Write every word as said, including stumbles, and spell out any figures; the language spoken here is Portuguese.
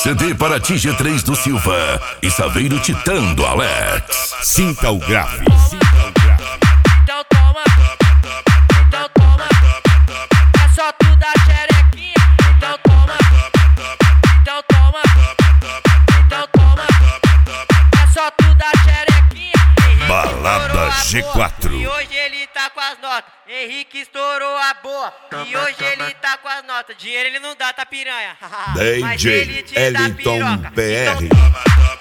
C D para T G três do Silva e Saveiro Titã do Alex. Sinta o grave. Então toma, então toma, é só tu dar xerequinha. Então toma, então toma, então toma, é só tu dar xerequinha. Balada G quatro. E hoje ele tá com as notas. Henrique estourou a boa. E hoje ele tá com as notas. Dinheiro ele não dá, tá piranha. D J Mas ele te dá Ellington piroca. P R. Então toma.